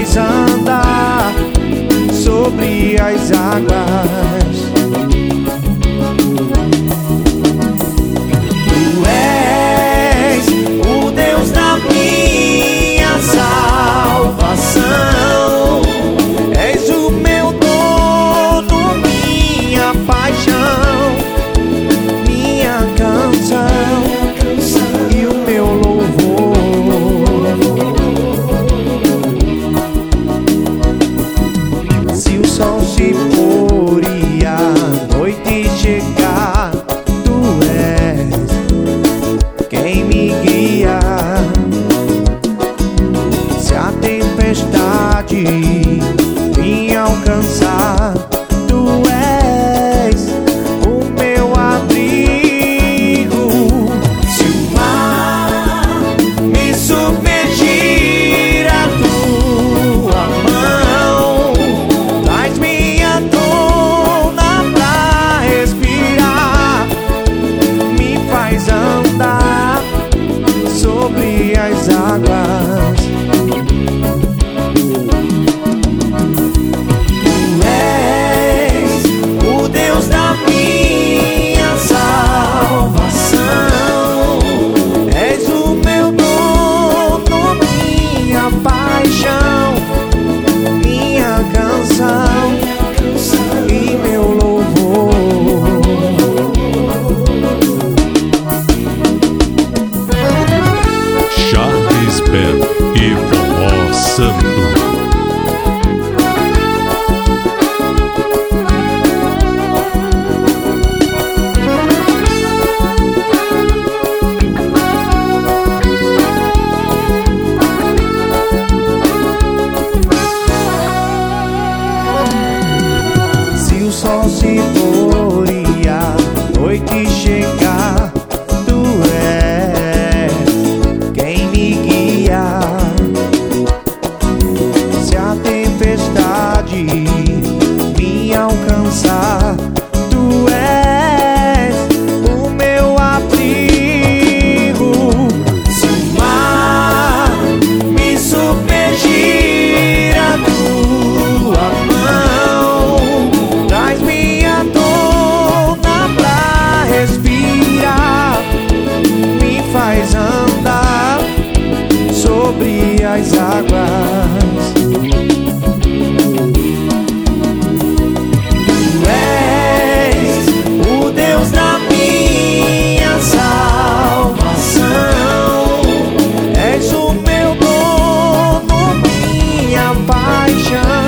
faz andar sobre as águas. Tu és o Deus da minha salvação, és o meu dono, minha paixão, minha canção e o meu louvor. Se o sol se pôr e a noite chegar, tu és quem me guia. Se a tempestade me alcançar, tu és o meu abrigo. Se o mar me submergir, a tua mão traz-me à tona pra respirar, me faz andar sobre as águas. Tu és o Deus da minha salvação, és o meu dono, minha paixão, minha canção e meu louvor. Charles Ben e Forró Santo. Se o sol se pôr e a noite chegar, tu és quem me guia. Se a tempestade me alcançar, tu és o meu abrigo. Se o mar me submergir, a tua mão traz-me à tona pra respirar, me faz andar sobre as águas. Tu és o Deus da minha salvação, és o meu dono, minha paixão,